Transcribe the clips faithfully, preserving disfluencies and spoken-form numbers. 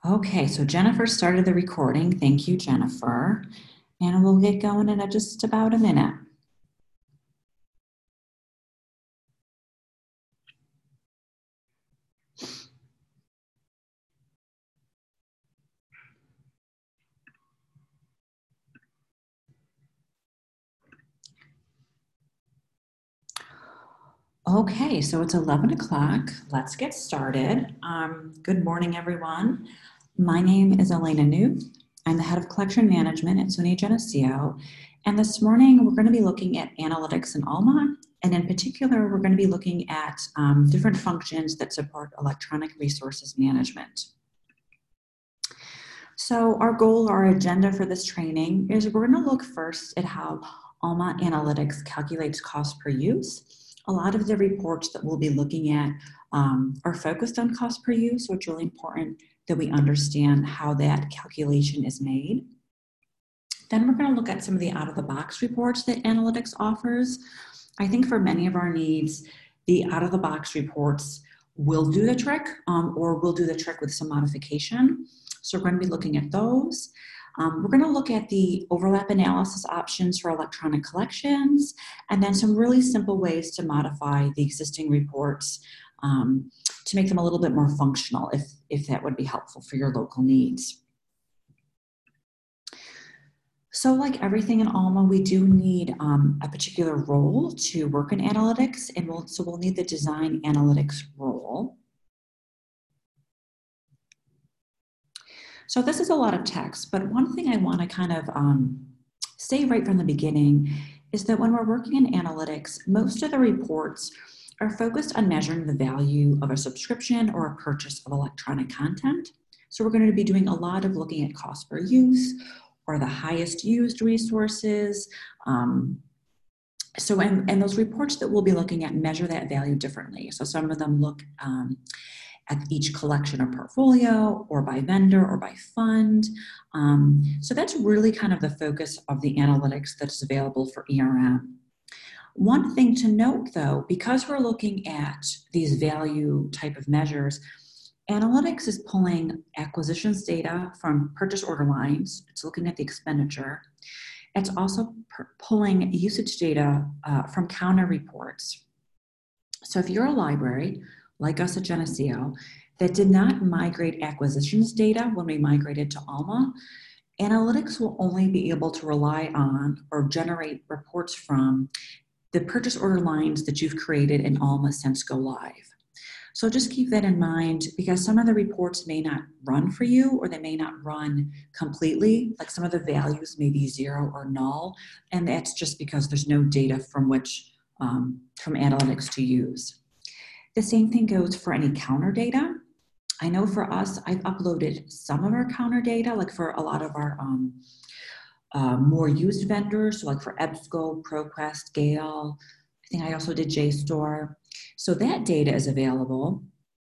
Okay, so Jennifer started the recording. Thank you, Jennifer. And we'll get going in just about a minute. Okay, so it's eleven o'clock. Let's get started. Um, good morning, everyone. My name is Elena New. I'm the head of collection management at SUNY Geneseo. And this morning, we're going to be looking at analytics in ALMA. And in particular, we're going to be looking at um, different functions that support electronic resources management. So our goal, our agenda for this training is we're going to look first at how ALMA Analytics calculates cost per use. A lot of the reports that we'll be looking at um, are focused on cost per use, so it's really important that we understand how that calculation is made. Then we're going to look at some of the out-of-the-box reports that analytics offers. I think for many of our needs, the out-of-the-box reports will do the trick um, or will do the trick with some modification. So we're going to be looking at those. Um, we're going to look at the overlap analysis options for electronic collections, and then some really simple ways to modify the existing reports um, to make them a little bit more functional, if, if that would be helpful for your local needs. So like everything in ALMA, we do need um, a particular role to work in analytics, and we'll, so we'll need the design analytics role. So this is a lot of text, but one thing I want to kind of um, say right from the beginning is that when we're working in analytics, most of the reports are focused on measuring the value of a subscription or a purchase of electronic content. So we're going to be doing a lot of looking at cost per use or the highest used resources. Um, so, and, and those reports that we'll be looking at measure that value differently. So some of them look um, at each collection or portfolio, or by vendor, or by fund. Um, so that's really kind of the focus of the analytics that's available for E R M. One thing to note though, because we're looking at these value type of measures, analytics is pulling acquisitions data from purchase order lines. It's looking at the expenditure. It's also pulling usage data uh, from counter reports. So if you're a library, like us at Geneseo, that did not migrate acquisitions data when we migrated to ALMA, analytics will only be able to rely on or generate reports from the purchase order lines that you've created in ALMA since go live. So just keep that in mind, because some of the reports may not run for you, or they may not run completely. Like some of the values may be zero or null, and that's just because there's no data from which um, from analytics to use. The same thing goes for any counter data. I know for us, I've uploaded some of our counter data, like for a lot of our um, uh, more used vendors, so like for EBSCO, ProQuest, Gale. I think I also did JSTOR. So that data is available,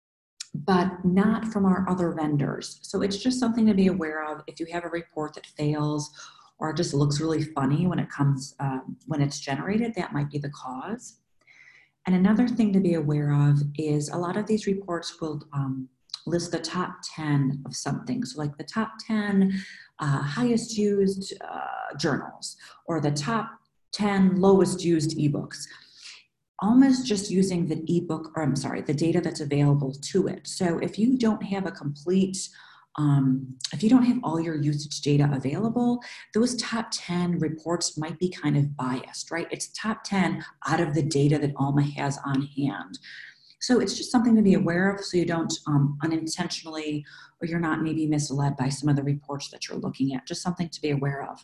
but not from our other vendors. So it's just something to be aware of. If you have a report that fails or just looks really funny when it comes, um, when it's generated, that might be the cause. And another thing to be aware of is a lot of these reports will um, list the top ten of something. So like the top ten uh, highest used uh, journals, or the top ten lowest used ebooks. Almost just using the ebook, or I'm sorry, the data that's available to it. So if you don't have a complete, um, if you don't have all your usage data available, those top ten reports might be kind of biased, right? It's top ten out of the data that ALMA has on hand. So it's just something to be aware of, so you don't um, unintentionally, or you're not maybe misled by some of the reports that you're looking at, just something to be aware of.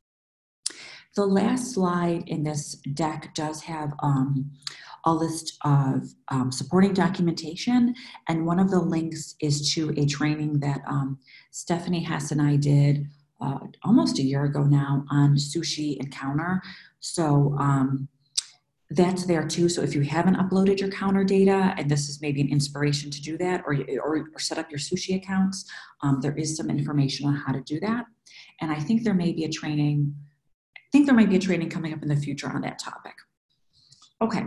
The last slide in this deck does have um, a list of um, supporting documentation, and one of the links is to a training that um, Stephanie Hess and I did uh, almost a year ago now on sushi and counter. So um, that's there too. So if you haven't uploaded your counter data, and this is maybe an inspiration to do that, or, or, or set up your sushi accounts, um, there is some information on how to do that. And I think there may be a training I think there might be a training coming up in the future on that topic. Okay,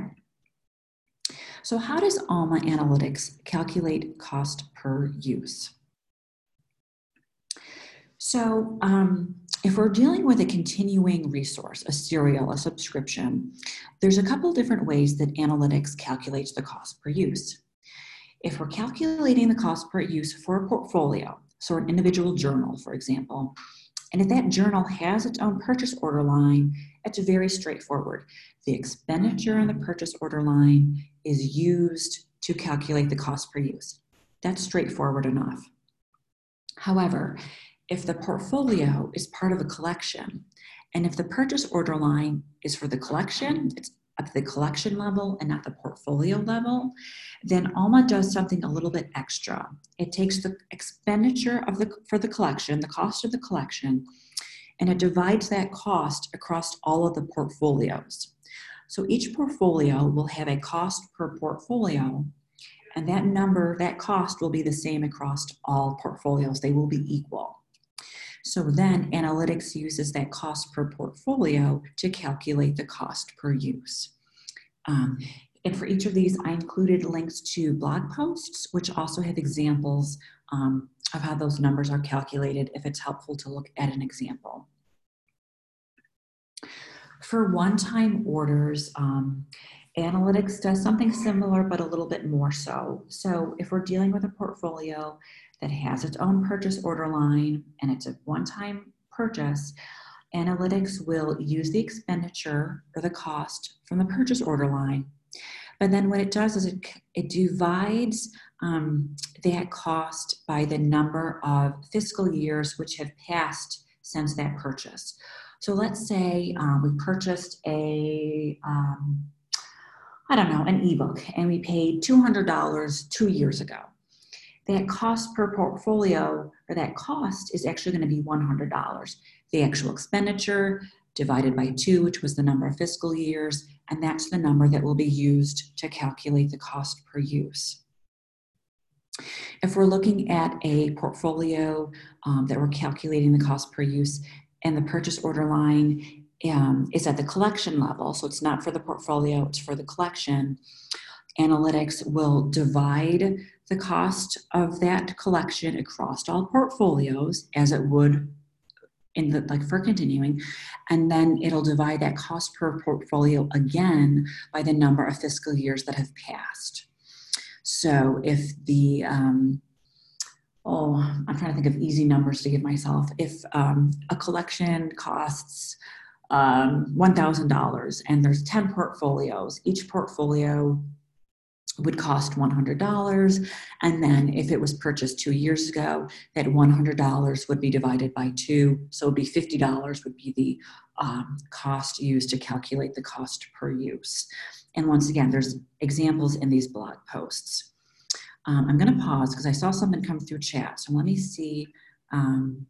so how does ALMA Analytics calculate cost per use? So um, if we're dealing with a continuing resource, a serial, a subscription, there's a couple different ways that analytics calculates the cost per use. If we're calculating the cost per use for a portfolio, so an individual journal, for example, and if that journal has its own purchase order line, it's very straightforward. The expenditure in the purchase order line is used to calculate the cost per use. That's straightforward enough. However, if the portfolio is part of a collection, and if the purchase order line is for the collection, it's at the collection level and not the portfolio level, then Alma does something a little bit extra. It takes the expenditure of the for the collection, the cost of the collection, and it divides that cost across all of the portfolios. So each portfolio will have a cost per portfolio, and that number, that cost will be the same across all portfolios. They will be equal. So then analytics uses that cost per portfolio to calculate the cost per use. Um, and for each of these, I included links to blog posts, which also have examples um, of how those numbers are calculated if it's helpful to look at an example. For one-time orders, um, analytics does something similar, but a little bit more so. So if we're dealing with a portfolio that has its own purchase order line and it's a one-time purchase, analytics will use the expenditure or the cost from the purchase order line. But then what it does is it, it divides um, that cost by the number of fiscal years which have passed since that purchase. So let's say um, we purchased a, um, I don't know, an ebook, and we paid two hundred dollars two years ago. That cost per portfolio, or that cost, is actually going to be one hundred dollars. The actual expenditure divided by two, which was the number of fiscal years, and that's the number that will be used to calculate the cost per use. If we're looking at a portfolio um, that we're calculating the cost per use, and the purchase order line um, is at the collection level, so it's not for the portfolio, it's for the collection, analytics will divide the cost of that collection across all portfolios as it would in the, like for continuing, and then it'll divide that cost per portfolio again by the number of fiscal years that have passed. So if the, um, oh, I'm trying to think of easy numbers to give myself. If um, a collection costs um, one thousand dollars and there's ten portfolios, each portfolio would cost one hundred dollars. And then if it was purchased two years ago, that one hundred dollars would be divided by two. So it would be fifty dollars would be the um, cost used to calculate the cost per use. And once again, there's examples in these blog posts. Um, I'm going to pause because I saw something come through chat. So let me see. Um,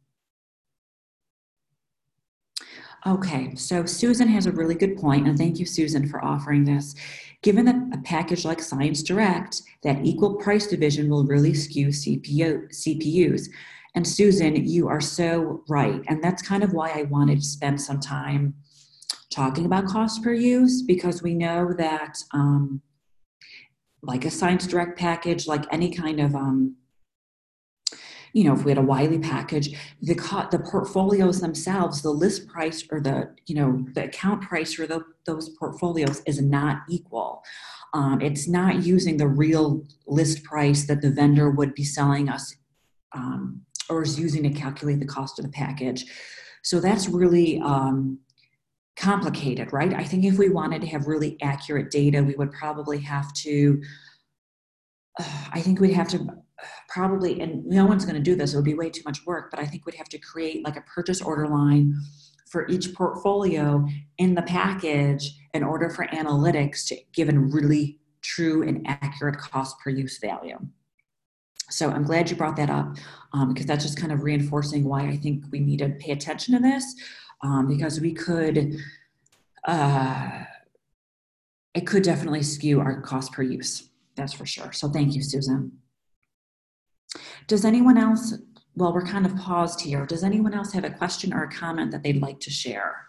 okay, so Susan has a really good point, and thank you, Susan, for offering this. Given that a package like Science Direct, that equal price division will really skew C P U, C P Us. And Susan, you are so right. And that's kind of why I wanted to spend some time talking about cost per use, because we know that um, like a Science Direct package, like any kind of, um, you know, if we had a Wiley package, the co- the portfolios themselves, the list price or the, you know, the account price for the, those portfolios is not equal. Um, it's not using the real list price that the vendor would be selling us um, or is using to calculate the cost of the package. So that's really um, complicated, right? I think if we wanted to have really accurate data, we would probably have to, uh, I think we'd have to probably, and no one's going to do this, it would be way too much work, but I think we'd have to create like a purchase order line for each portfolio in the package in order for analytics to give a really true and accurate cost per use value. So I'm glad you brought that up um, because that's just kind of reinforcing why I think we need to pay attention to this um, because we could, uh, it could definitely skew our cost per use. That's for sure. So thank you, Susan. Does anyone else, well, we're kind of paused here. Does anyone else have a question or a comment that they'd like to share?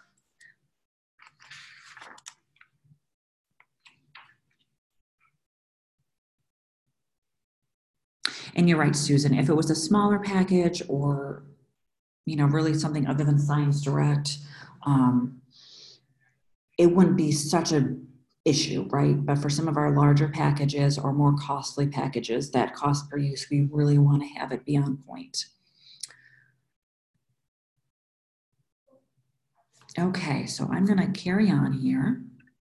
And you're right, Susan, if it was a smaller package or you know, really something other than Science Direct, um, it wouldn't be such a issue, right? But for some of our larger packages or more costly packages, that cost per use, we really want to have it be on point. Okay, so I'm going to carry on here.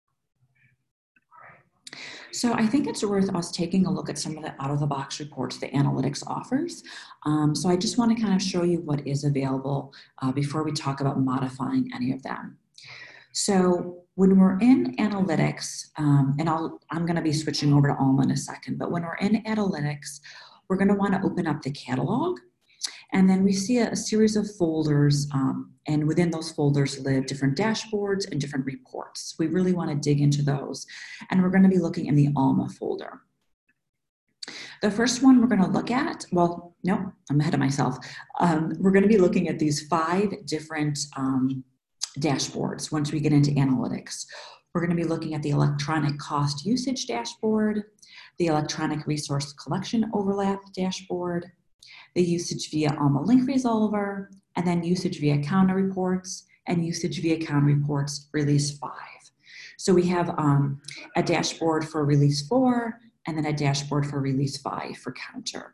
So I think it's worth us taking a look at some of the out-of-the-box reports that Analytics offers. Um, so I just want to kind of show you what is available uh, before we talk about modifying any of them. So when we're in Analytics, um, and I'll, I'm going to be switching over to Alma in a second, but when we're in Analytics, we're going to want to open up the catalog. And then we see a, a series of folders, um, and within those folders live different dashboards and different reports. We really want to dig into those. And we're going to be looking in the Alma folder. The first one we're going to look at, well, no, I'm ahead of myself. Um, we're going to be looking at these five different um, dashboards once we get into Analytics. We're going to be looking at the electronic cost usage dashboard, the electronic resource collection overlap dashboard, the usage via Alma link resolver, and then usage via counter reports, and usage via counter reports release five. So we have um, a dashboard for release four, and then a dashboard for release five for counter.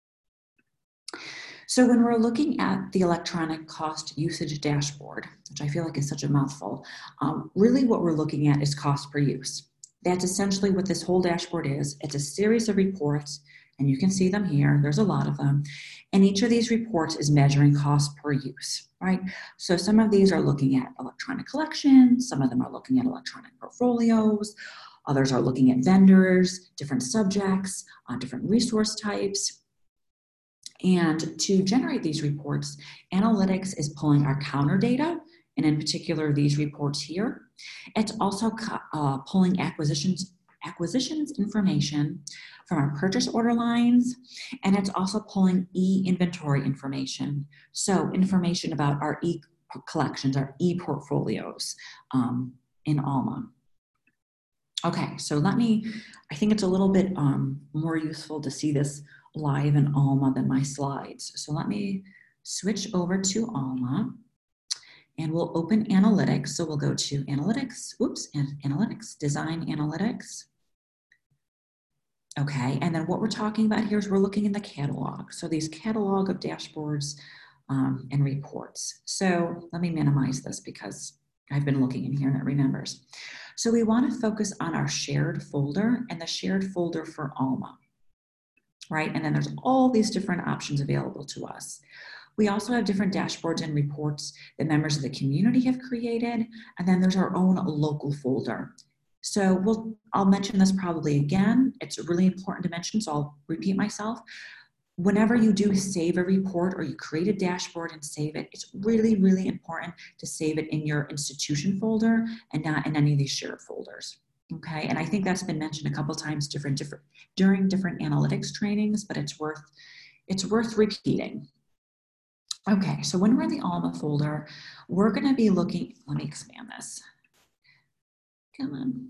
So when we're looking at the electronic cost usage dashboard, which I feel like is such a mouthful, um, really what we're looking at is cost per use. That's essentially what this whole dashboard is. It's a series of reports, and you can see them here. There's a lot of them. And each of these reports is measuring cost per use, right? So some of these are looking at electronic collections. Some of them are looking at electronic portfolios. Others are looking at vendors, different subjects, uh, different resource types. And to generate these reports, Analytics is pulling our counter data, and in particular, these reports here. It's also uh, pulling acquisitions, acquisitions information from our purchase order lines, and it's also pulling e-inventory information. So information about our e-collections, our e-portfolios um, in Alma. Okay, so let me, I think it's a little bit um, more useful to see this live in Alma than my slides. So let me switch over to Alma, and we'll open Analytics. So we'll go to Analytics, oops, and Analytics, Design Analytics. Okay, and then what we're talking about here is we're looking in the catalog. So these catalog of dashboards um, and reports. So let me minimize this because I've been looking in here and it remembers. So we want to focus on our shared folder and the shared folder for Alma, right? And then there's all these different options available to us. We also have different dashboards and reports that members of the community have created, and then there's our own local folder. So we'll, I'll mention this probably again. It's really important to mention, so I'll repeat myself. Whenever you do save a report or you create a dashboard and save it, it's really, really important to save it in your institution folder and not in any of these shared folders. Okay, and I think that's been mentioned a couple times different, different, during different analytics trainings, but it's worth, it's worth repeating. Okay, so when we're in the Alma folder, we're gonna be looking, let me expand this. Come on.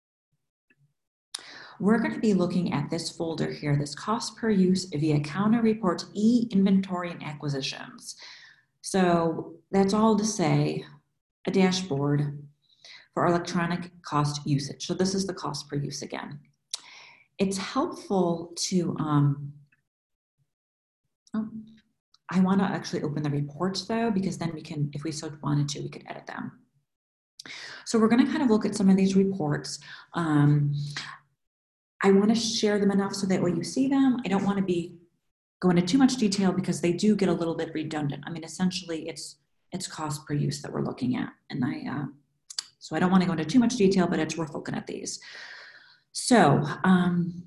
We're going to be looking at this folder here, this cost per use via counter reports, e-inventory and acquisitions. So that's all to say a dashboard for electronic cost usage. So this is the cost per use again. It's helpful to, um, oh, I want to actually open the reports though, because then we can, if we so wanted to, we could edit them. So we're going to kind of look at some of these reports. Um, I want to share them enough so that when you see them, I don't want to be go into too much detail because they do get a little bit redundant. I mean, essentially, it's it's cost per use that we're looking at, and I uh, so I don't want to go into too much detail, but it's worth looking at these. So. Um,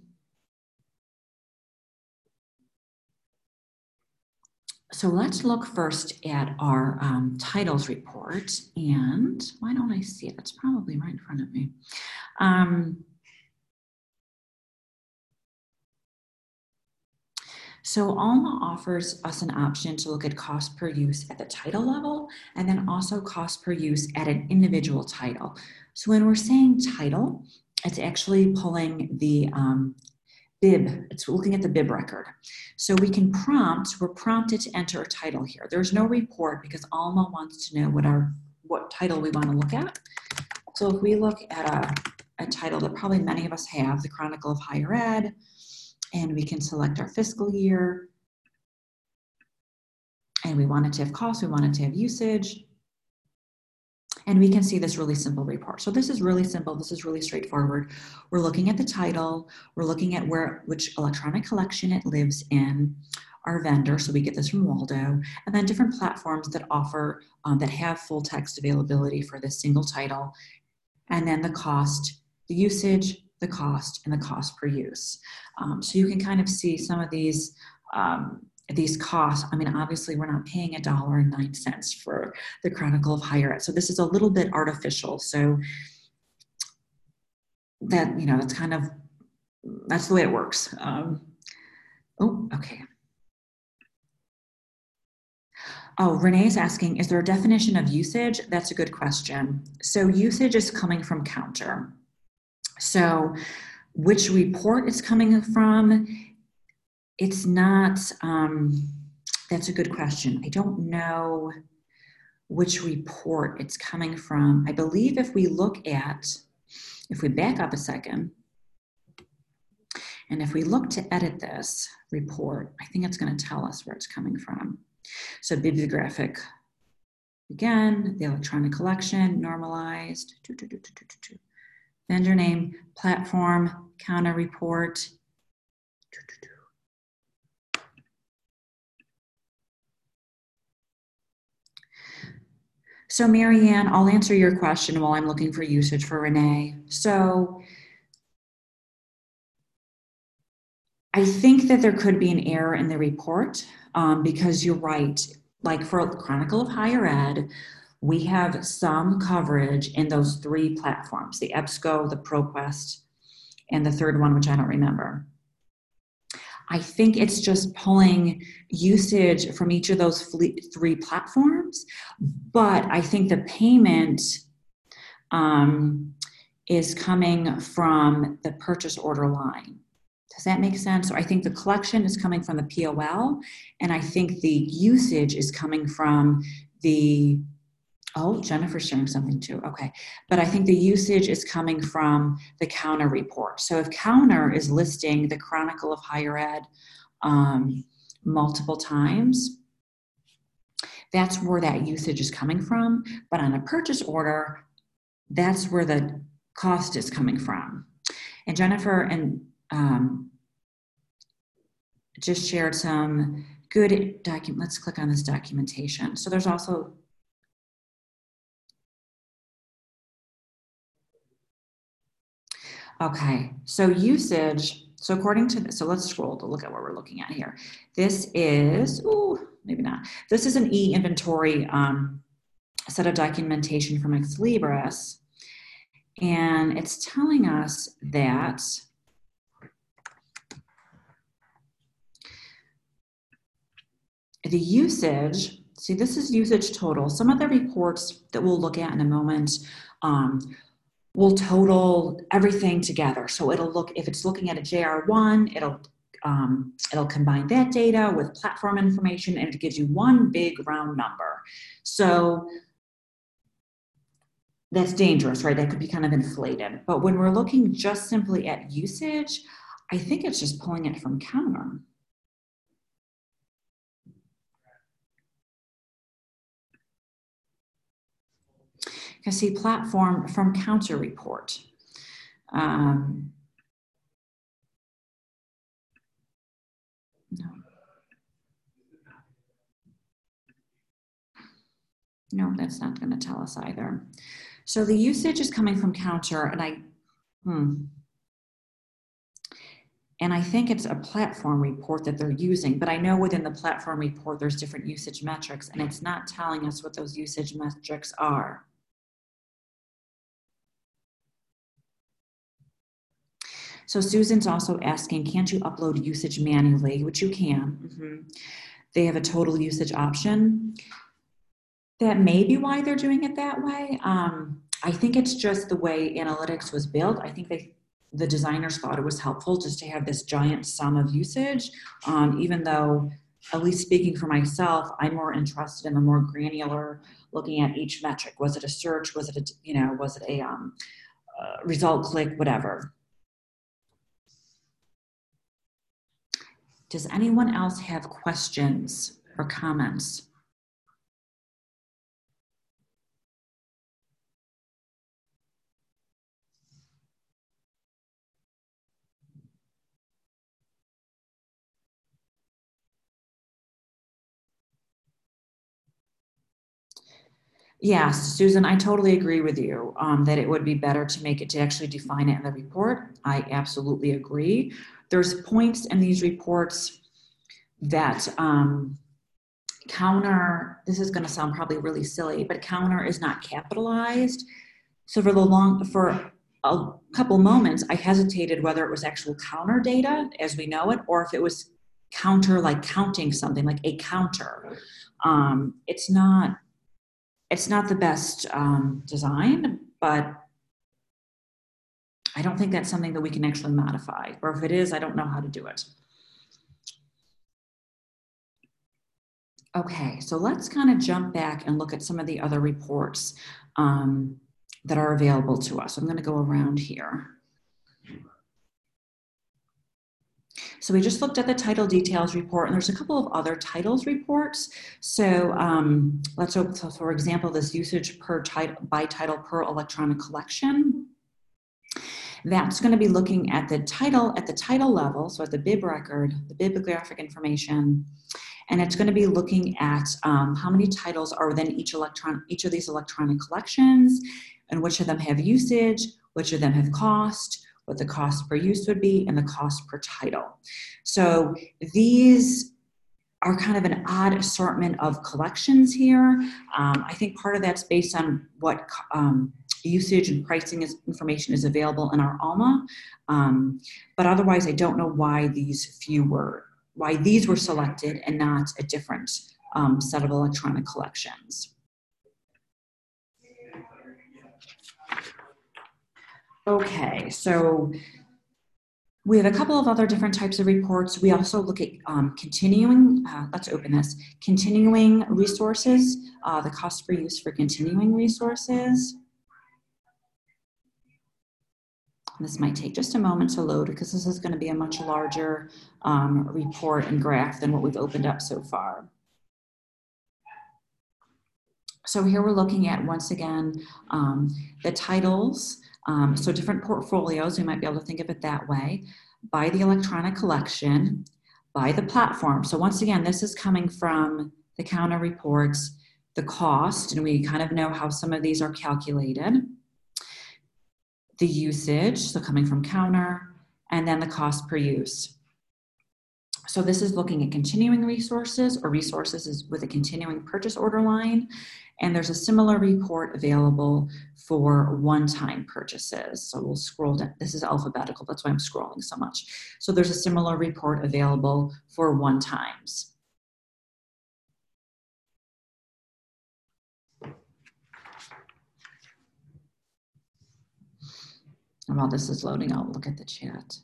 So let's look first at our um, titles report, and why don't I see it? It's probably right in front of me. Um, so Alma offers us an option to look at cost per use at the title level, and then also cost per use at an individual title. So when we're saying title, it's actually pulling the um, B I B. It's looking at the B I B record. So we can prompt, we're prompted to enter a title here. There's no report because Alma wants to know what our what title we want to look at. So if we look at a, a title that probably many of us have, the Chronicle of Higher Ed, and we can select our fiscal year, and we want it to have cost, we want it to have usage, and we can see this really simple report. So this is really simple. This is really straightforward. We're looking at the title. We're looking at where which electronic collection it lives in, our vendor. So we get this from Waldo, and then different platforms that offer, um, that have full text availability for this single title, and then the cost, the usage, the cost, and the cost per use. Um, so you can kind of see some of these um, these costs. I mean, obviously we're not paying a dollar and nine cents for the Chronicle of Higher Ed. So this is a little bit artificial. So that, you know, that's kind of, that's the way it works. Um, oh, okay. Oh, Renee is asking, is there a definition of usage? That's a good question. So usage is coming from Counter. So which report it's coming from, it's not, um, that's a good question. I don't know which report it's coming from. I believe if we look at, if we back up a second, and if we look to edit this report, I think it's going to tell us where it's coming from. So bibliographic, again, the electronic collection, normalized, doo, doo, doo, doo, doo, doo. Vendor name, platform, counter report. Doo, doo, doo. So Marianne, I'll answer your question while I'm looking for usage for Renee. So I think that there could be an error in the report um, because you're right. Like for the Chronicle of Higher Ed, we have some coverage in those three platforms, the EBSCO, the ProQuest, and the third one, which I don't remember. I think it's just pulling usage from each of those three platforms, but I think the payment um, is coming from the purchase order line. Does that make sense? So I think the collection is coming from the P O L, and I think the usage is coming from the, oh, Jennifer's sharing something too. Okay. But I think the usage is coming from the Counter report. So if Counter is listing the Chronicle of Higher Ed um, multiple times, that's where that usage is coming from. But on a purchase order, that's where the cost is coming from. And Jennifer and um, just shared some good document. Let's click on this documentation. So there's also okay, so usage, so according to this, so let's scroll to look at what we're looking at here. This is, ooh, maybe not. This is an e-inventory um, set of documentation from Ex Libris, and it's telling us that the usage, see this is usage total. Some of the reports that we'll look at in a moment um, will total everything together. So it'll look, if it's looking at a J R one, it'll um, it'll combine that data with platform information, and it gives you one big round number. So that's dangerous, right? That could be kind of inflated. But when we're looking just simply at usage, I think it's just pulling it from Counter. You can see platform from Counter report. Um, no. No, that's not going to tell us either. So the usage is coming from Counter, and I, hmm. And I think it's a platform report that they're using, but I know within the platform report, there's different usage metrics, and it's not telling us what those usage metrics are. So Susan's also asking, can't you upload usage manually? Which you can. Mm-hmm. They have a total usage option. That may be why they're doing it that way. Um, I think it's just the way analytics was built. I think they the designers thought it was helpful just to have this giant sum of usage, um, even though, at least speaking for myself, I'm more interested in the more granular looking at each metric. Was it a search? Was it a, you know, was it a um, uh, result click, whatever. Does anyone else have questions or comments? Yes, Susan, I totally agree with you um, that it would be better to make it to actually define it in the report. I absolutely agree. There's points in these reports that um, counter, this is going to sound probably really silly, but counter is not capitalized. So for the long, for a couple moments, I hesitated whether it was actual counter data as we know it, or if it was counter, like counting something, like a counter. Um, it's not, it's not the best um, design, but I don't think that's something that we can actually modify. Or if it is, I don't know how to do it. Okay, so let's kind of jump back and look at some of the other reports um, that are available to us. I'm going to go around here. So we just looked at the title details report, and there's a couple of other titles reports. So um, let's open, so for example, this usage per title by title per electronic collection. That's going to be looking at the title at the title level, so at the bib record, the bibliographic information, and it's going to be looking at um, how many titles are within each electron, each of these electronic collections, and which of them have usage, which of them have cost, what the cost per use would be, and the cost per title. So these are kind of an odd assortment of collections here. Um, I think part of that's based on what um, usage and pricing is, information is available in our ALMA. Um, but otherwise, I don't know why these few were, why these were selected and not a different um, set of electronic collections. Okay, so we have a couple of other different types of reports. We also look at um, continuing, uh, let's open this, continuing resources, uh, the cost per use for continuing resources. This might take just a moment to load because this is going to be a much larger um, report and graph than what we've opened up so far. So here we're looking at, once again, um, the titles. Um, so different portfolios, we might be able to think of it that way, by the electronic collection, by the platform. So once again, this is coming from the counter reports, the cost, and we kind of know how some of these are calculated, the usage, so coming from counter, and then the cost per use. So this is looking at continuing resources or resources is with a continuing purchase order line. And there's a similar report available for one-time purchases. So we'll scroll down. This is alphabetical. That's why I'm scrolling so much. So there's a similar report available for one-times. And while this is loading, I'll look at the chat.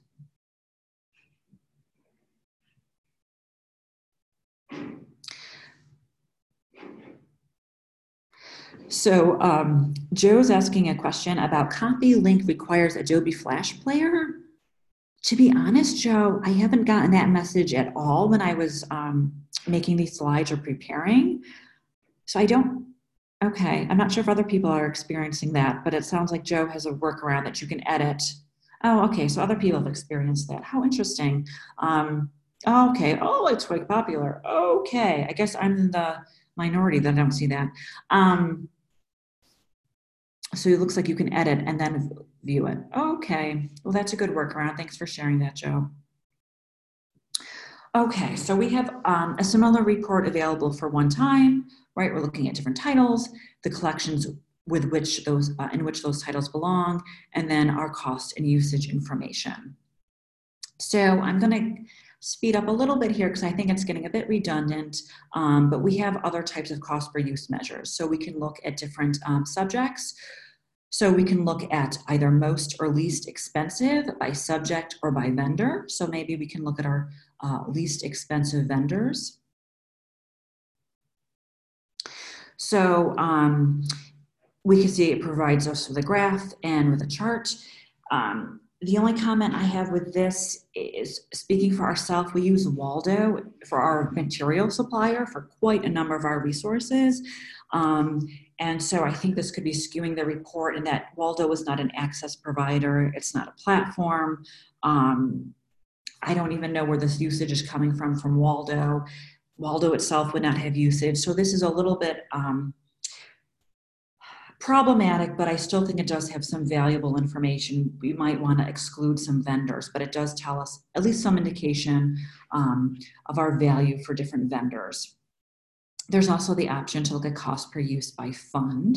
So um, Joe's asking a question about CopyLink requires Adobe Flash Player. To be honest, Joe, I haven't gotten that message at all when I was um, making these slides or preparing. So I don't, okay, I'm not sure if other people are experiencing that, but it sounds like Joe has a workaround that you can edit. Oh, okay, so other people have experienced that. How interesting. Um, oh, okay, oh, it's quite popular. Okay, I guess I'm in the minority that I don't see that. Um, so it looks like you can edit and then view it. Okay, well, that's a good workaround. Thanks for sharing that, Joe. Okay, so we have um, a similar report available for one time, right? We're looking at different titles, the collections with which those, uh, in which those titles belong, and then our cost and usage information. So I'm gonna speed up a little bit here because I think it's getting a bit redundant, um, but we have other types of cost per use measures. So we can look at different um, subjects. So we can look at either most or least expensive by subject or by vendor. So maybe we can look at our uh, least expensive vendors. So um, we can see it provides us with a graph and with a chart. Um, the only comment I have with this is, speaking for ourselves, we use Waldo for our material supplier for quite a number of our resources. Um, and so I think this could be skewing the report in that Waldo is not an access provider. It's not a platform. Um, I don't even know where this usage is coming from from Waldo. Waldo itself would not have usage. So this is a little bit um, problematic, but I still think it does have some valuable information. We might want to exclude some vendors, but it does tell us at least some indication um, of our value for different vendors. There's also the option to look at cost per use by fund.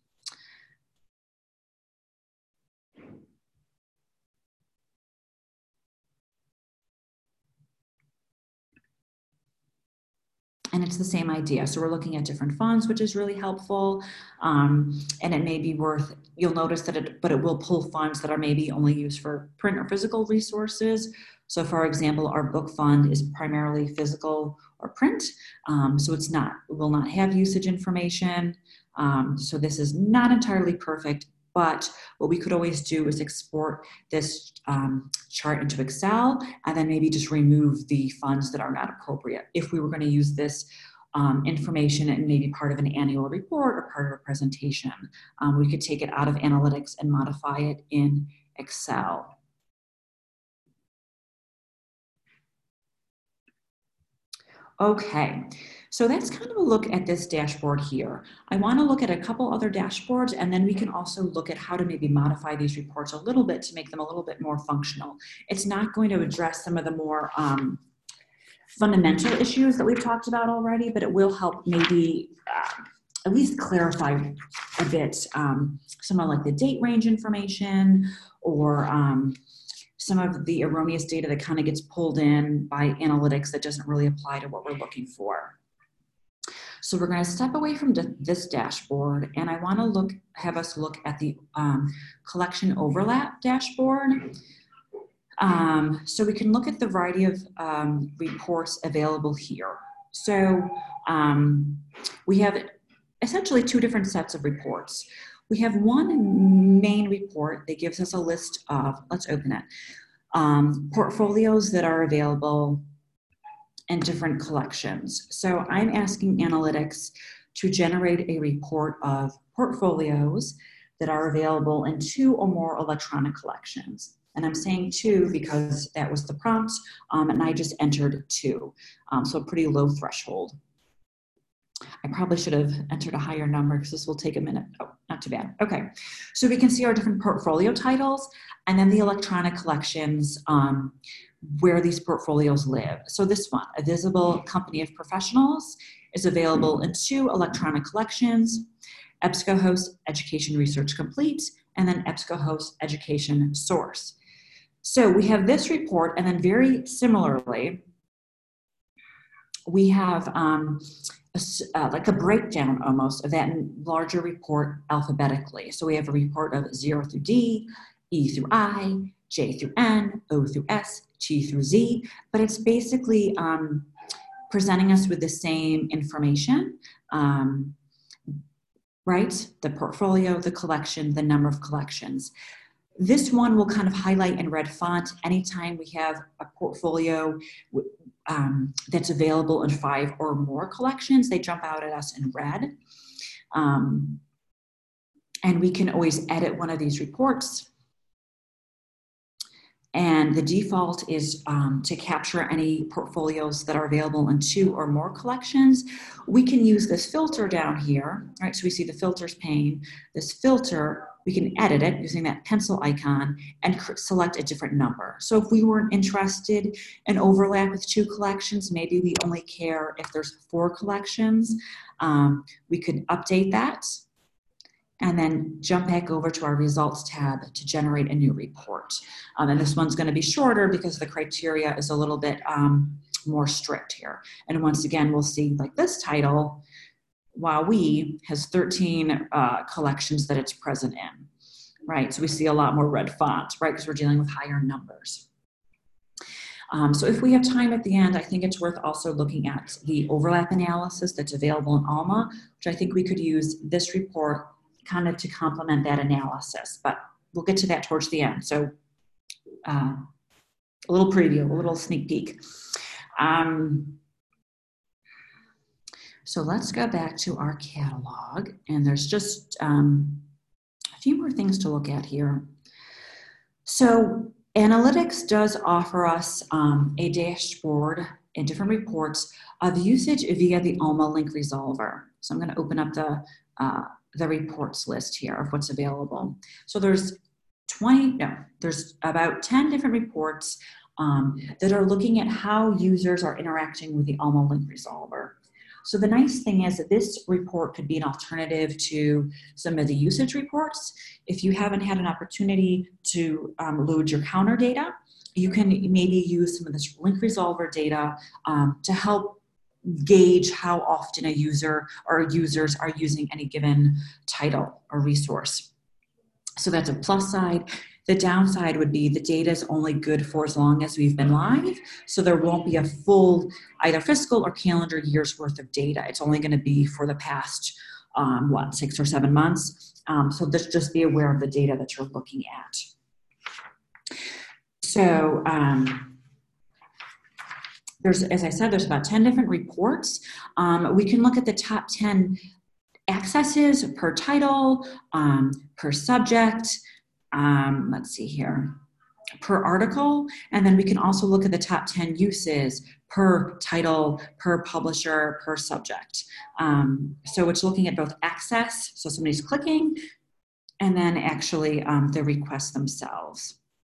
And it's the same idea. So we're looking at different funds, which is really helpful. Um, and it may be worth, you'll notice that it, but it will pull funds that are maybe only used for print or physical resources. So for example, our book fund is primarily physical or print. Um, so it's not, will not have usage information. Um, so this is not entirely perfect, but what we could always do is export this um, chart into Excel and then maybe just remove the funds that are not appropriate. If we were going to use this um, information and maybe part of an annual report or part of a presentation, um, we could take it out of analytics and modify it in Excel. Okay, so that's kind of a look at this dashboard here. I want to look at a couple other dashboards, and then we can also look at how to maybe modify these reports a little bit to make them a little bit more functional. It's not going to address some of the more um, fundamental issues that we've talked about already, but it will help maybe uh, at least clarify a bit um, some of like the date range information or um, some of the erroneous data that kind of gets pulled in by analytics that doesn't really apply to what we're looking for. So we're going to step away from this dashboard, and I want to look, have us look at the um, collection overlap dashboard. Um, so we can look at the variety of um, reports available here. So um, we have essentially two different sets of reports. We have one main report that gives us a list of, let's open it, um, portfolios that are available in different collections. So I'm asking analytics to generate a report of portfolios that are available in two or more electronic collections. And I'm saying two because that was the prompt, um, and I just entered two, um, so a pretty low threshold. I probably should have entered a higher number because this will take a minute. Oh, not too bad. Okay, so we can see our different portfolio titles and then the electronic collections um, where these portfolios live. So this one, A Visible Company of Professionals, is available in two electronic collections, EBSCOhost Education Research Complete, and then EBSCOhost Education Source. So we have this report, and then very similarly, we have um, a, uh, like a breakdown almost of that larger report alphabetically. So we have a report of zero through D, E through I, J through N, O through S, T through Z, but it's basically um, presenting us with the same information, um, right? The portfolio, the collection, the number of collections. This one will kind of highlight in red font anytime we have a portfolio um, that's available in five or more collections. They jump out at us in red. Um, and we can always edit one of these reports. And the default is um, to capture any portfolios that are available in two or more collections. We can use this filter down here, right? So we see the filters pane. This filter, we can edit it using that pencil icon and select a different number. So if we weren't interested in overlap with two collections, maybe we only care if there's four collections, um, we could update that and then jump back over to our results tab to generate a new report. Um, and this one's going to be shorter because the criteria is a little bit um, more strict here. And once again, we'll see like this title, WowWee has thirteen uh, collections that it's present in. right? So we see a lot more red font, right? Because we're dealing with higher numbers. Um, so if we have time at the end, I think it's worth also looking at the overlap analysis that's available in ALMA, which I think we could use this report kind of to complement that analysis, but we'll get to that towards the end. So uh, a little preview, a little sneak peek. Um, so let's go back to our catalog, and there's just um, a few more things to look at here. So analytics does offer us um, a dashboard and different reports of usage via the ALMA link resolver. So I'm going to open up the, uh, the reports list here of what's available. So there's twenty, no, there's about ten different reports um, that are looking at how users are interacting with the ALMA link resolver. So the nice thing is that this report could be an alternative to some of the usage reports. If you haven't had an opportunity to um, load your counter data, you can maybe use some of this link resolver data um, to help gauge how often a user or users are using any given title or resource. So that's a plus side. The downside would be the data is only good for as long as we've been live. So there won't be a full either fiscal or calendar year's worth of data. It's only going to be for the past, um, what, six or seven months. Um, so just, just be aware of the data that you're looking at. So um, there's, as I said, there's about ten different reports. Um, we can look at the top ten accesses per title, um, per subject, um, let's see here, per article, and then we can also look at the top ten uses per title, per publisher, per subject. Um, so it's looking at both access, so somebody's clicking, and then actually um, the requests themselves.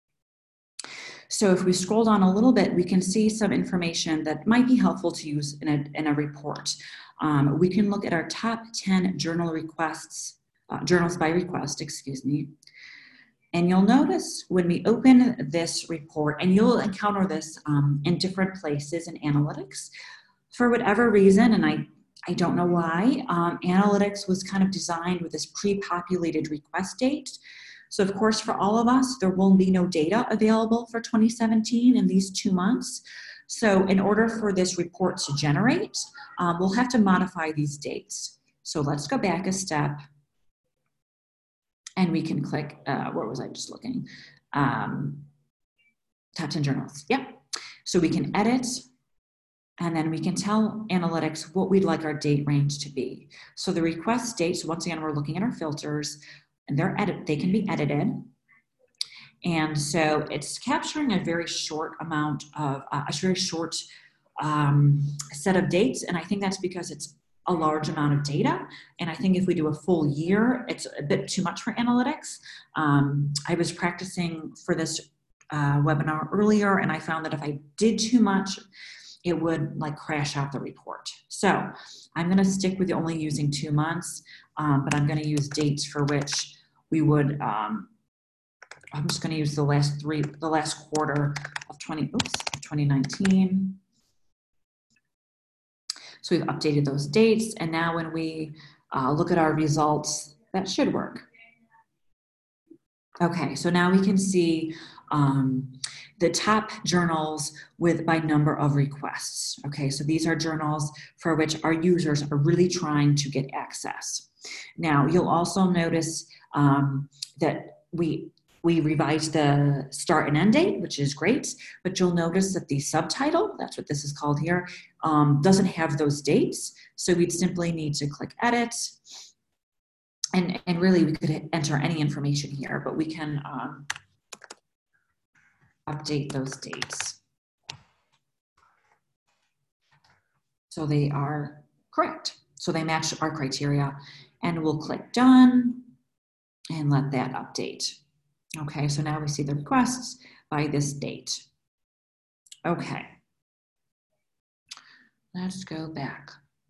So if we scroll down a little bit, we can see some information that might be helpful to use in a, in a report. Um, we can look at our top ten journal requests, uh, journals by request, excuse me. And you'll notice when we open this report, and you'll encounter this um, in different places in analytics, for whatever reason, and I, I don't know why, um, analytics was kind of designed with this pre-populated request date. So of course, for all of us, there will be no data available for twenty seventeen in these two months. So in order for this report to generate, um, we'll have to modify these dates. So let's go back a step. And we can click, uh, where was I just looking? Um, top ten journals, yep. So we can edit, and then we can tell analytics what we'd like our date range to be. So the request dates, once again, we're looking at our filters, and they're edit, they can be edited. And so it's capturing a very short amount of, uh, a very short um, set of dates, and I think that's because it's a large amount of data. And I think if we do a full year, it's a bit too much for analytics. Um, I was practicing for this uh, webinar earlier, and I found that if I did too much, it would like crash out the report. So I'm gonna stick with only using two months, um, but I'm gonna use dates for which we would, um, I'm just gonna use the last three, the last quarter of twenty, oops, twenty nineteen. So we've updated those dates, and now when we uh, look at our results, that should work. Okay, so now we can see um, the top journals with by number of requests. Okay, so these are journals for which our users are really trying to get access. Now, you'll also notice um, that we We revised the start and end date, which is great, but you'll notice that the subtitle, that's what this is called here, um, doesn't have those dates. So we'd simply need to click edit. And, and really we could enter any information here, but we can um, update those dates. So they are correct. So they match our criteria, and we'll click done and let that update. Okay, so now we see the requests by this date. Okay, let's go back.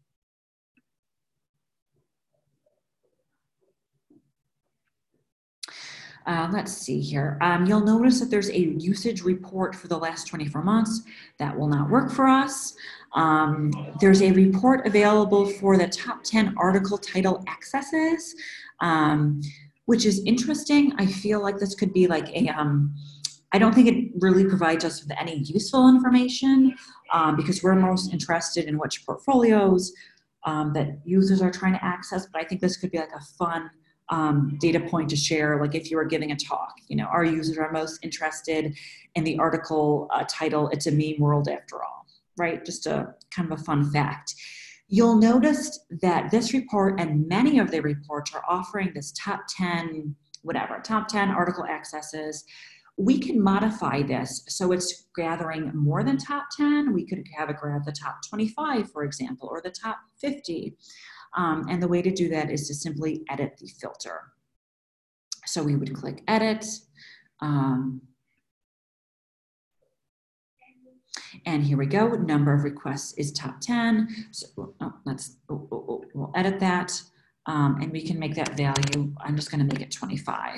Uh, let's see here. Um, you'll notice that there's a usage report for the last twenty-four months. That will not work for us. Um, there's a report available for the top ten article title accesses. Um, which is interesting. I feel like this could be like a, um, I don't think it really provides us with any useful information um, because we're most interested in which portfolios um, that users are trying to access, but I think this could be like a fun um, data point to share, like if you were giving a talk. You know, our users are most interested in the article uh, title, "It's a Meme World After All," right? Just a kind of a fun fact. You'll notice that this report and many of the reports are offering this top ten, whatever, top ten article accesses. We can modify this so it's gathering more than top ten. We could have it grab the top twenty-five, for example, or the top fifty. Um, and the way to do that is to simply edit the filter. So we would click edit. Um, and here we go, number of requests is top ten. So oh, let's, oh, oh, oh, we'll edit that. Um, and we can make that value, I'm just gonna make it twenty-five.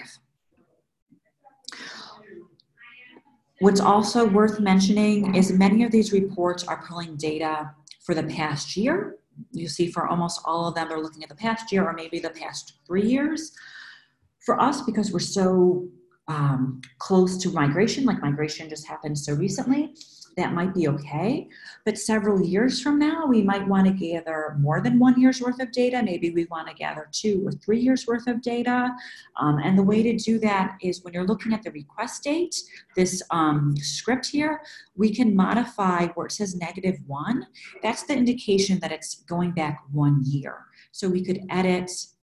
What's also worth mentioning is many of these reports are pulling data for the past year. You see for almost all of them, they're looking at the past year or maybe the past three years. For us, because we're so um, close to migration, like migration just happened so recently, that might be okay. But several years from now, we might want to gather more than one year's worth of data. Maybe we want to gather two or three years worth of data. Um, and the way to do that is when you're looking at the request date, this um, script here, we can modify where it says negative one. That's the indication that it's going back one year. So we could edit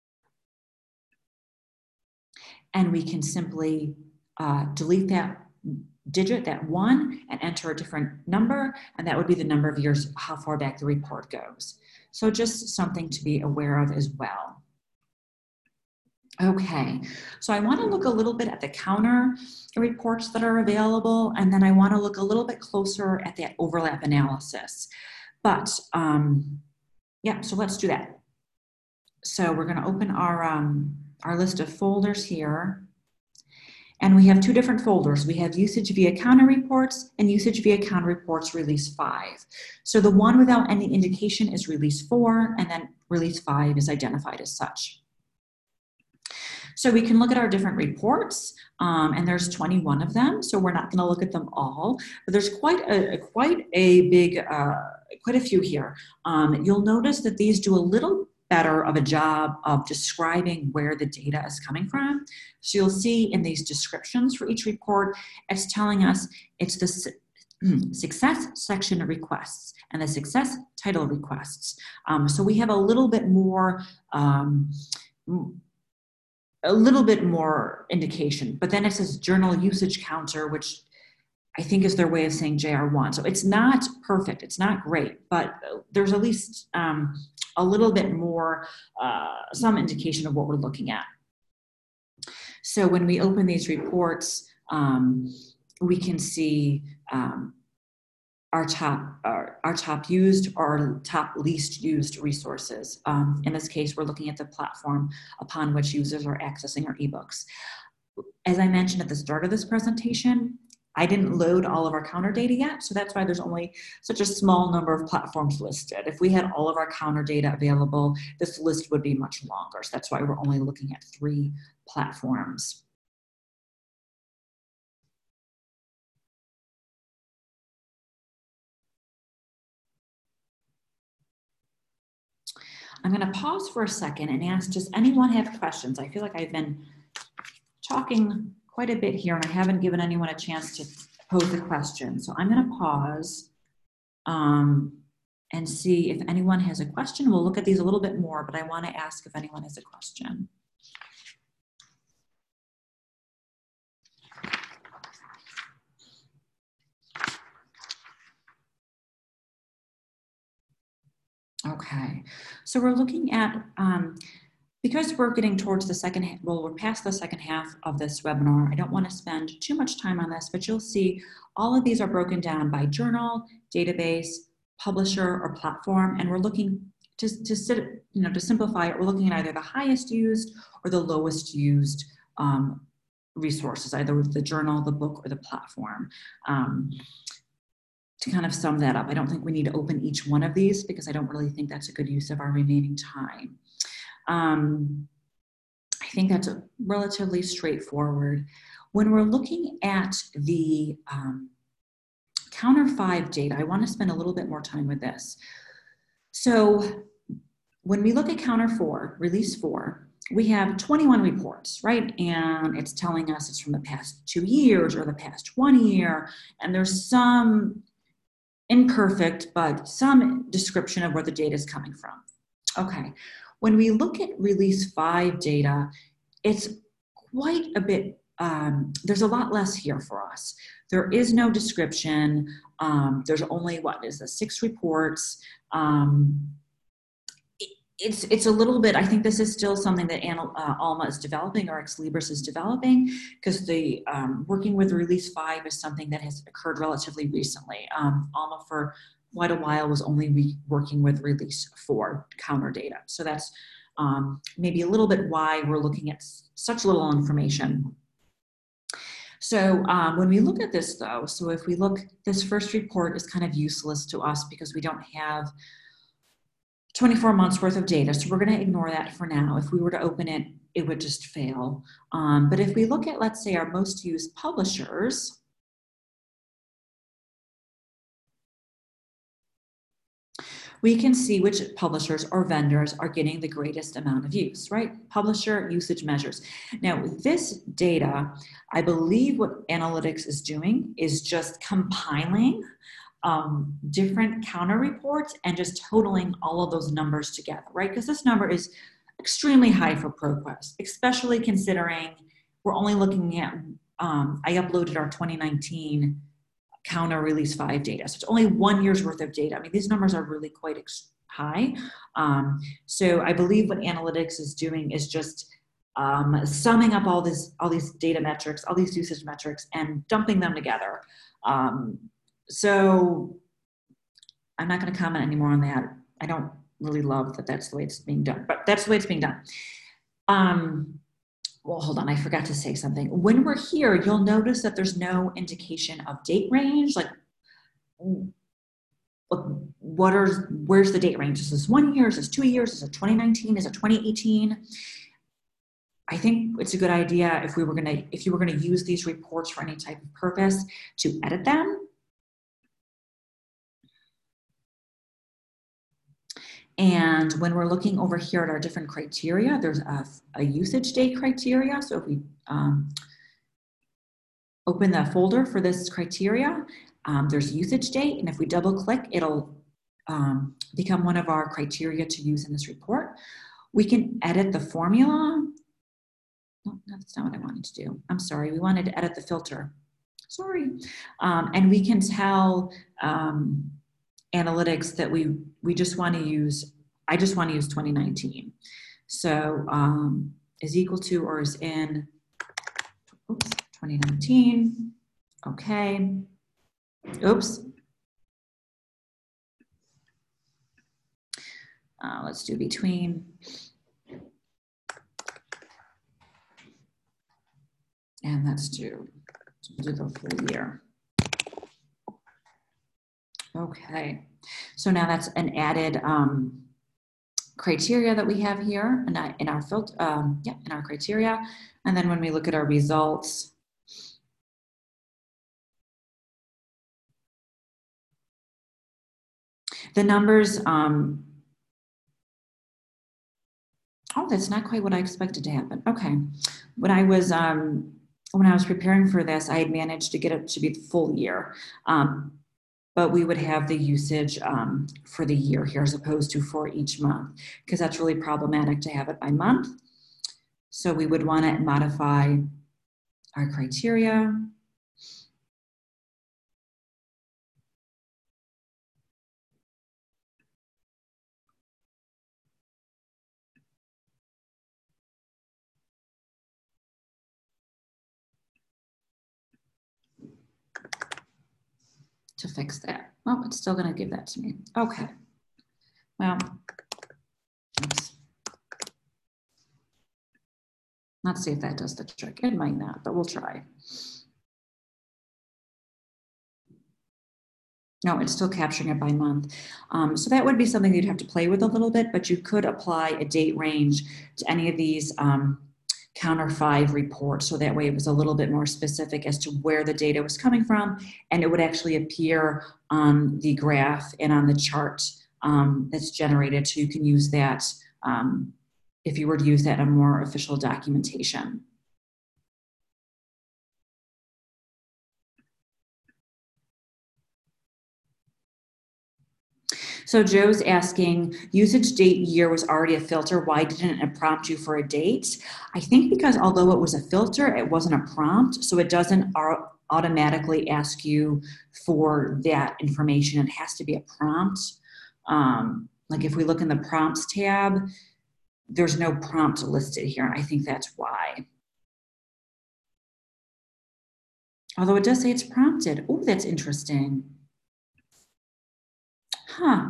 and we can simply uh, delete that digit, that one, and enter a different number, and that would be the number of years, how far back the report goes. So just something to be aware of as well. Okay, so I want to look a little bit at the counter reports that are available, and then I want to look a little bit closer at that overlap analysis. But um, yeah, so let's do that. So we're going to open our, um, our list of folders here. And we have two different folders. We have usage via counter reports and usage via counter reports release five. So the one without any indication is release four, and then release five is identified as such. So we can look at our different reports, um, and there's twenty-one of them. So we're not going to look at them all, but there's quite a quite a big, uh, quite a few here. Um, you'll notice that these do a little better of a job of describing where the data is coming from. So you'll see in these descriptions for each report, it's telling us it's the success section requests and the success title requests. Um, so we have a little bit more, um, a little bit more indication, but then it says journal usage counter, which I think is their way of saying J R one. So it's not perfect, it's not great, but there's at least um, a little bit more, uh, some indication of what we're looking at. So when we open these reports, um, we can see um, our top, our, our top used or top least used resources. Um, in this case, we're looking at the platform upon which users are accessing our ebooks. As I mentioned at the start of this presentation, I didn't load all of our counter data yet, so that's why there's only such a small number of platforms listed. If we had all of our counter data available, this list would be much longer. So that's why we're only looking at three platforms. I'm going to pause for a second and ask, does anyone have questions? I feel like I've been talking quite a bit here and I haven't given anyone a chance to pose a question. So I'm going to pause um, and see if anyone has a question. We'll look at these a little bit more, but I want to ask if anyone has a question. Okay, so we're looking at, um, because we're getting towards the second, well, we're past the second half of this webinar. I don't want to spend too much time on this, but you'll see all of these are broken down by journal, database, publisher, or platform, and we're looking to, to, sit, you know, to simplify it, we're looking at either the highest used or the lowest used um, resources, either the journal, the book, or the platform. Um, to kind of sum that up, I don't think we need to open each one of these because I don't really think that's a good use of our remaining time. Um, I think that's relatively straightforward. When we're looking at the um, Counter five data, I want to spend a little bit more time with this. So when we look at Counter four, release four, we have twenty-one reports, right? And it's telling us it's from the past two years or the past one year, and there's some imperfect, but some description of where the data is coming from. Okay, when we look at release five data, it's quite a bit, um, there's a lot less here for us. There is no description. Um, there's only, what is this, six reports. Um, it, it's, it's a little bit, I think this is still something that Anna, uh, Alma is developing, or Ex Libris is developing, because the um, working with release five is something that has occurred relatively recently. Um, Alma for quite a while was only re working with release four counter data. So that's um, maybe a little bit why we're looking at such little information. So um, when we look at this though, so if we look, this first report is kind of useless to us because we don't have twenty-four months worth of data. So we're going to ignore that for now. If we were to open it, it would just fail. Um, but if we look at, let's say, our most used publishers, we can see which publishers or vendors are getting the greatest amount of use, right? Publisher usage measures. Now, this data, I believe what analytics is doing is just compiling um, different counter reports and just totaling all of those numbers together, right? Because this number is extremely high for ProQuest, especially considering we're only looking at, um, I uploaded our twenty nineteen counter release five data. So it's only one year's worth of data. I mean, these numbers are really quite high. Um, so I believe what analytics is doing is just um, summing up all this, all these data metrics, all these usage metrics, and dumping them together. Um, so I'm not going to comment anymore on that. I don't really love that that's the way it's being done, but that's the way it's being done. Um, Well, hold on, I forgot to say something. When we're here, you'll notice that there's no indication of date range, like what are, where's the date range? Is this one year, is this two years, is it twenty nineteen, is it twenty eighteen? I think it's a good idea if we were gonna, if you were gonna use these reports for any type of purpose, to edit them. And when we're looking over here at our different criteria, there's a, a usage date criteria. So if we um, open the folder for this criteria, um, there's usage date. And if we double click, it'll um, become one of our criteria to use in this report. We can edit the formula. No, that's not what I wanted to do. I'm sorry, we wanted to edit the filter. Sorry. Um, and we can tell um, analytics that we we just want to use, I just want to use twenty nineteen. So um, is equal to or is in, oops, twenty nineteen. Okay. Oops. Uh, let's do between. And let's do, do the full year. Okay, so now that's an added um, criteria that we have here in our, in our filter, um, yeah, in our criteria. And then when we look at our results, the numbers, um, oh, that's not quite what I expected to happen. Okay, when I was, um, when I was preparing for this, I had managed to get it to be the full year. Um, but we would have the usage um, for the year here as opposed to for each month, because that's really problematic to have it by month. So we would want to modify our criteria. To fix that. Oh, it's still going to give that to me. Okay. Well, oops. Let's see if that does the trick. It might not, but we'll try. No, it's still capturing it by month. Um, so that would be something you'd have to play with a little bit, but you could apply a date range to any of these um, Counter five report, so that way it was a little bit more specific as to where the data was coming from, and it would actually appear on the graph and on the chart um, that's generated, so you can use that um, if you were to use that in more official documentation. So Joe's asking, usage date year was already a filter. Why didn't it prompt you for a date? I think because although it was a filter, it wasn't a prompt. So it doesn't automatically ask you for that information. It has to be a prompt. Um, like if we look in the prompts tab, there's no prompt listed here. And I think that's why. Although it does say it's prompted. Oh, that's interesting. Huh.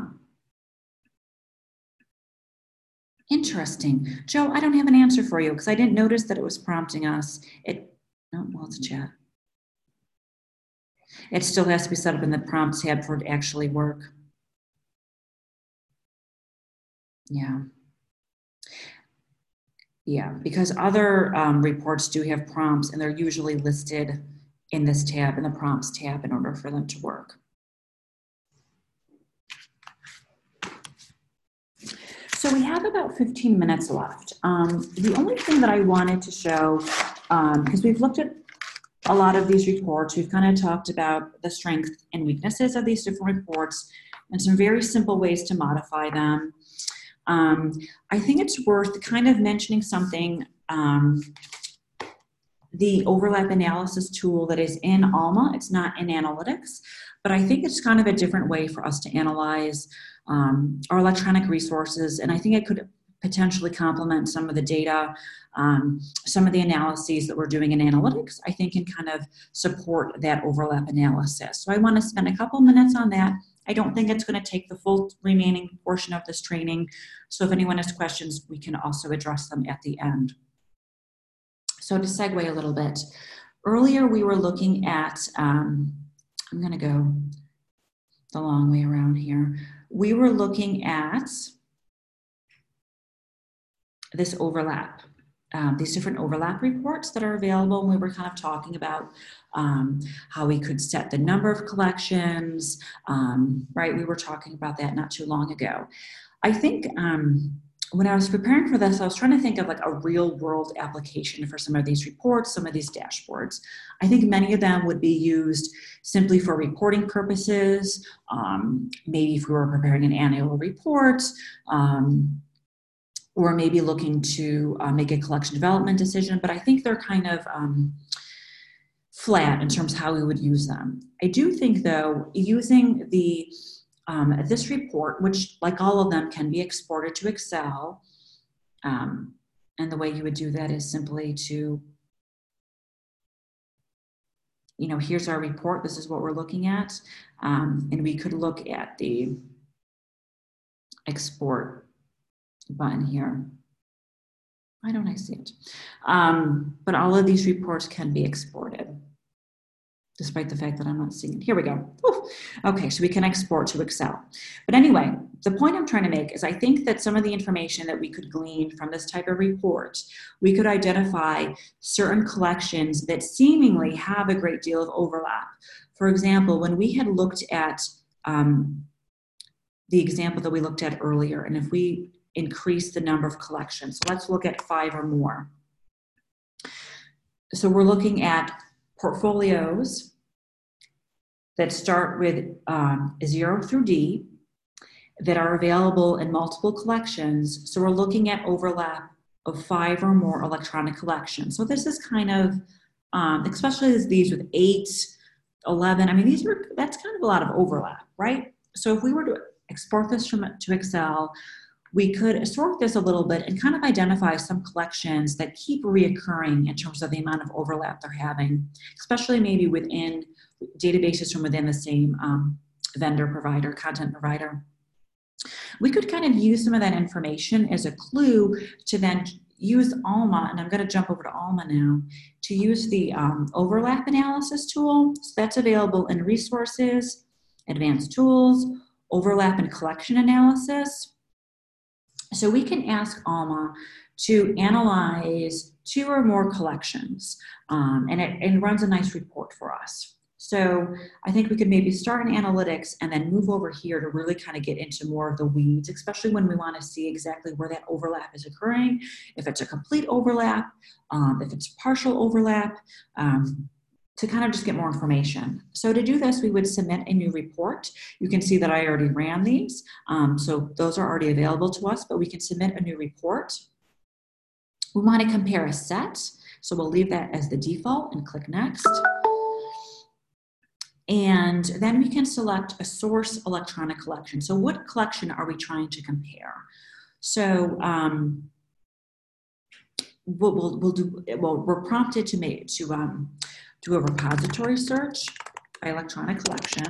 Interesting. Joe, I don't have an answer for you because I didn't notice that it was prompting us. It, no, well, it's a chat. It still has to be set up in the prompts tab for it to actually work. Yeah. Yeah, because other um, reports do have prompts and they're usually listed in this tab, in the prompts tab, in order for them to work. So we have about fifteen minutes left. Um, the only thing that I wanted to show, because um, we've looked at a lot of these reports, we've kind of talked about the strengths and weaknesses of these different reports and some very simple ways to modify them. Um, I think it's worth kind of mentioning something, um, the overlap analysis tool that is in ALMA. It's not in analytics, but I think it's kind of a different way for us to analyze um, our electronic resources. And I think it could potentially complement some of the data, um, some of the analyses that we're doing in analytics, I think can kind of support that overlap analysis. So I want to spend a couple minutes on that. I don't think it's going to take the full remaining portion of this training. So if anyone has questions, we can also address them at the end. So to segue a little bit, earlier we were looking at, um, I'm going to go the long way around here. We were looking at this overlap, um, these different overlap reports that are available. And we were kind of talking about um, how we could set the number of collections, um, right? We were talking about that not too long ago. I think um, when I was preparing for this, I was trying to think of like a real world application for some of these reports, some of these dashboards. I think many of them would be used simply for reporting purposes. Um, maybe if we were preparing an annual report, um, or maybe looking to uh, make a collection development decision, but I think they're kind of um, flat in terms of how we would use them. I do think though, using the um, this report, which like all of them can be exported to Excel, um, and the way you would do that is simply to, you know, here's our report, this is what we're looking at, um, and we could look at the export button here. Why don't I see it? Um, but all of these reports can be exported, despite the fact that I'm not seeing it. Here we go. Ooh. Okay, so we can export to Excel. But anyway, the point I'm trying to make is I think that some of the information that we could glean from this type of report, we could identify certain collections that seemingly have a great deal of overlap. For example, when we had looked at um, the example that we looked at earlier, and if we increase the number of collections. So let's look at five or more. So we're looking at portfolios that start with um, zero through D that are available in multiple collections. So we're looking at overlap of five or more electronic collections. So this is kind of, um, especially as these with eight, eleven, I mean, these are, that's kind of a lot of overlap, right? So if we were to export this from, to Excel, we could sort this a little bit and kind of identify some collections that keep reoccurring in terms of the amount of overlap they're having, especially maybe within databases from within the same um, vendor provider, content provider. We could kind of use some of that information as a clue to then use ALMA, and I'm going to jump over to ALMA now, to use the um, overlap analysis tool. So that's available in resources, advanced tools, overlap and collection analysis. So we can ask Alma to analyze two or more collections, um, and, it, it runs a nice report for us. So I think we could maybe start in analytics and then move over here to really kind of get into more of the weeds, especially when we want to see exactly where that overlap is occurring, if it's a complete overlap, um, if it's partial overlap, um, to kind of just get more information. So to do this, we would submit a new report. You can see that I already ran these. Um, so those are already available to us, but we can submit a new report. We want to compare a set. So we'll leave that as the default and click next. And then we can select a source electronic collection. So what collection are we trying to compare? So um, we'll, we'll, we'll do, well, we're prompted to make, to um, do a repository search by electronic collection.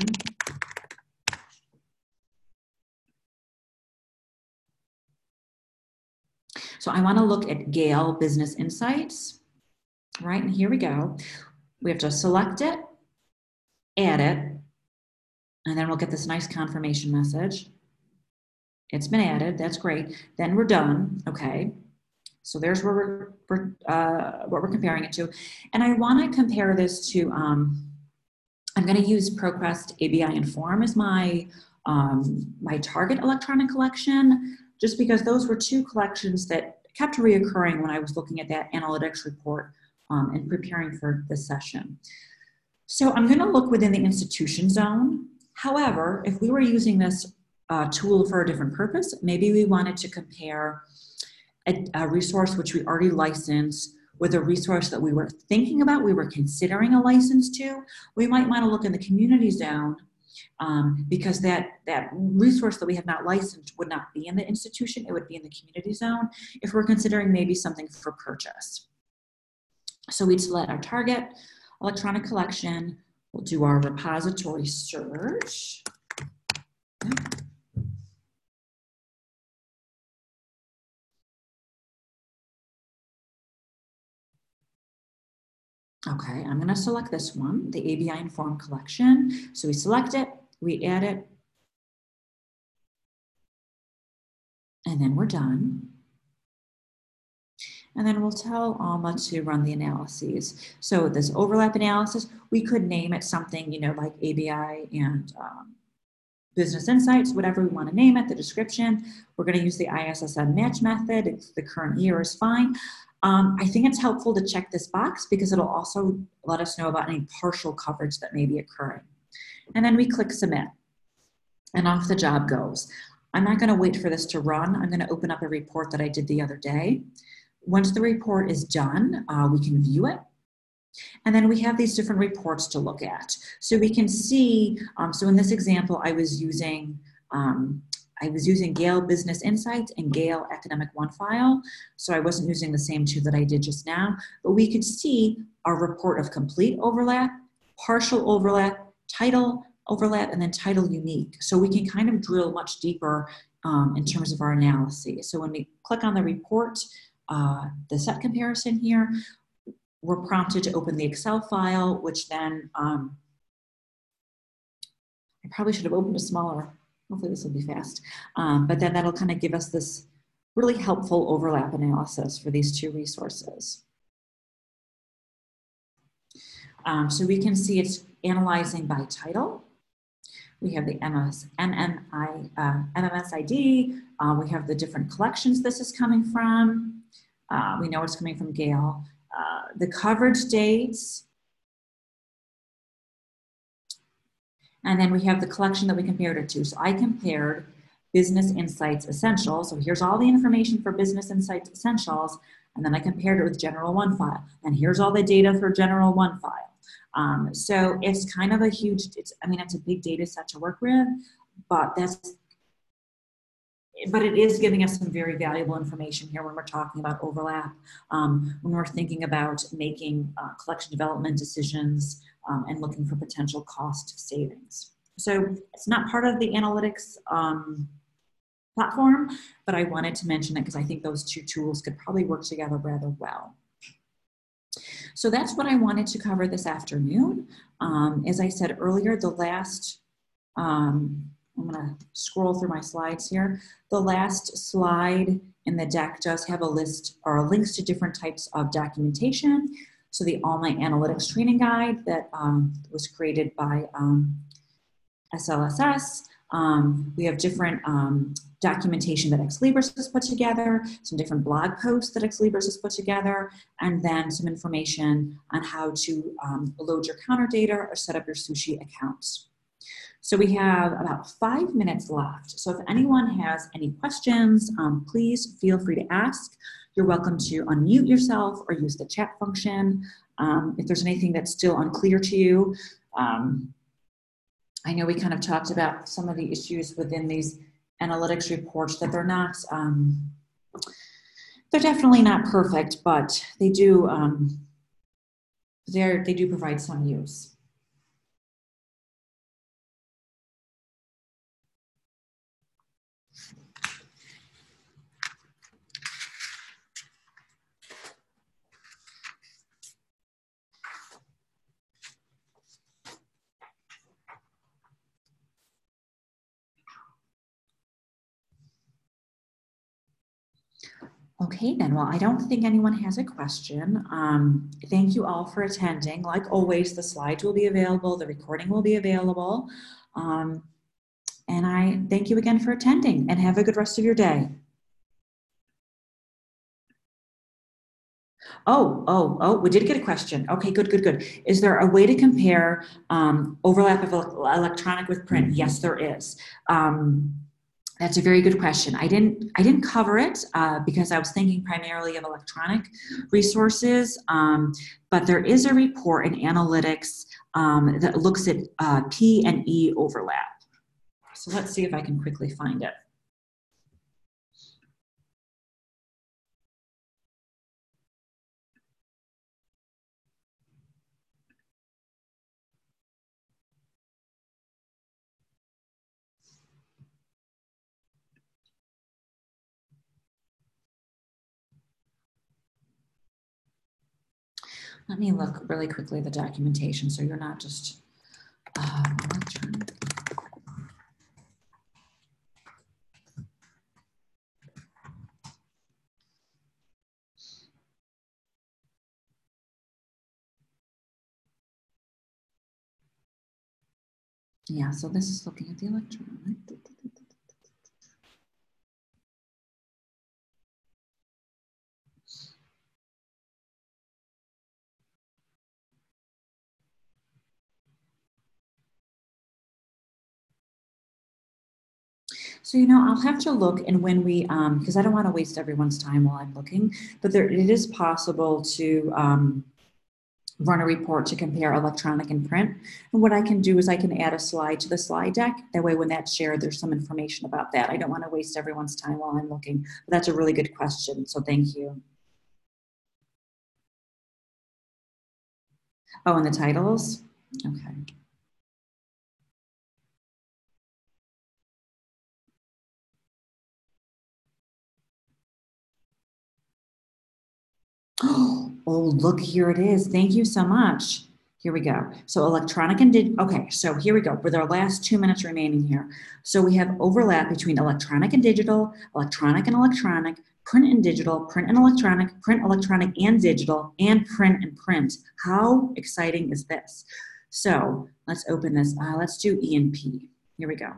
So I want to look at Gale Business Insights, right? And here we go. We have to select it, add it, and then we'll get this nice confirmation message. It's been added. That's great. Then we're done. Okay. So there's where we're, we're uh, what we're comparing it to. And I want to compare this to, um, I'm going to use ProQuest A B I Inform as my, um, my target electronic collection, just because those were two collections that kept reoccurring when I was looking at that analytics report um, and preparing for this session. So I'm going to look within the institution zone. However, if we were using this uh, tool for a different purpose, maybe we wanted to compare a, a resource which we already licensed with a resource that we were thinking about, we were considering a license to. We might want to look in the community zone um, because that, that resource that we have not licensed would not be in the institution, it would be in the community zone if we're considering maybe something for purchase. So we'd select our target electronic collection, we'll do our repository search. Okay, I'm going to select this one, the A B I Inform collection. So we select it, we add it, and then we're done. And then we'll tell Alma to run the analyses. So this overlap analysis, we could name it something, you know, like A B I and um, Business Insights, whatever we want to name it, the description. We're going to use the I S S M match method. It's the current year is fine. Um, I think it's helpful to check this box because it'll also let us know about any partial coverage that may be occurring. And then we click submit and off the job goes. I'm not going to wait for this to run. I'm going to open up a report that I did the other day. Once the report is done, uh, we can view it. And then we have these different reports to look at. So we can see, um, so in this example, I was using um, I was using Gale Business Insights and Gale Academic One file. So I wasn't using the same two that I did just now, but we could see our report of complete overlap, partial overlap, title overlap, and then title unique. So we can kind of drill much deeper um, in terms of our analysis. So when we click on the report, uh, the set comparison here, we're prompted to open the Excel file, which then, um, I probably should have opened a smaller, hopefully this will be fast, um, but then that'll kind of give us this really helpful overlap analysis for these two resources. Um, so we can see it's analyzing by title. We have the M M S I D, uh, we have the different collections this is coming from. Uh, we know it's coming from Gale. Uh, the coverage dates, and then we have the collection that we compared it to. So I compared Business Insights Essentials. So here's all the information for Business Insights Essentials, and then I compared it with General One file. And here's all the data for General One file. Um, so it's kind of a huge, it's, I mean, it's a big data set to work with, but that's, but it is giving us some very valuable information here when we're talking about overlap, um, when we're thinking about making uh, collection development decisions um, and looking for potential cost savings. So it's not part of the analytics um, platform, but I wanted to mention it because I think those two tools could probably work together rather well. So that's what I wanted to cover this afternoon. Um, as I said earlier, the last um, I'm going to scroll through my slides here. The last slide in the deck does have a list or links to different types of documentation. So the All My Analytics Training Guide that um, was created by um, S L S S. Um, we have different um, documentation that Ex Libris has put together, some different blog posts that Ex Libris has put together, and then some information on how to um, load your counter data or set up your Sushi accounts. So we have about five minutes left. So if anyone has any questions, um, please feel free to ask. You're welcome to unmute yourself or use the chat function. Um, if there's anything that's still unclear to you, um, I know we kind of talked about some of the issues within these analytics reports that they're not, um, they're definitely not perfect, but they do, um, they're, they do provide some use. Okay, then, well, I don't think anyone has a question. Um, thank you all for attending. Like always, the slides will be available, the recording will be available. Um, and I thank you again for attending and have a good rest of your day. Oh, oh, oh, we did get a question. Okay, good, good, good. Is there a way to compare um, overlap of electronic with print? Yes, there is. Um, That's a very good question. I didn't I didn't cover it uh, because I was thinking primarily of electronic resources, um, but there is a report in analytics um, that looks at uh, P and E overlap. So let's see if I can quickly find it. Let me look really quickly at the documentation so you're not just uh, electronic. Yeah, so this is looking at the electronic. So, you know, I'll have to look, and when we, um, because I don't want to waste everyone's time while I'm looking, but there, it is possible to um, run a report to compare electronic and print. And what I can do is I can add a slide to the slide deck. That way, when that's shared, there's some information about that. I don't want to waste everyone's time while I'm looking, but that's a really good question, so thank you. Oh, and the titles? Okay. Oh, look, here it is. Thank you so much. Here we go. So electronic and digital. Okay, so here we go with our last two minutes remaining here. So we have overlap between electronic and digital, electronic and electronic, print and digital, print and electronic, print, electronic and digital, and print and print. How exciting is this? So let's open this. Uh, let's do E and P. Here we go.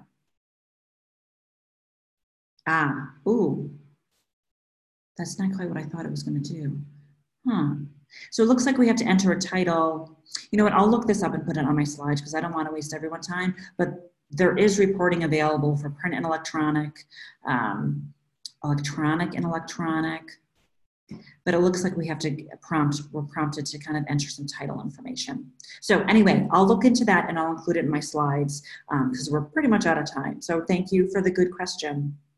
Ah, ooh, that's not quite what I thought it was going to do. Huh. So it looks like we have to enter a title. You know what, I'll look this up and put it on my slides because I don't want to waste everyone's time, but there is reporting available for print and electronic, um, electronic and electronic, but it looks like we have to prompt, we're prompted to kind of enter some title information. So anyway, I'll look into that and I'll include it in my slides because um, we're pretty much out of time. So thank you for the good question.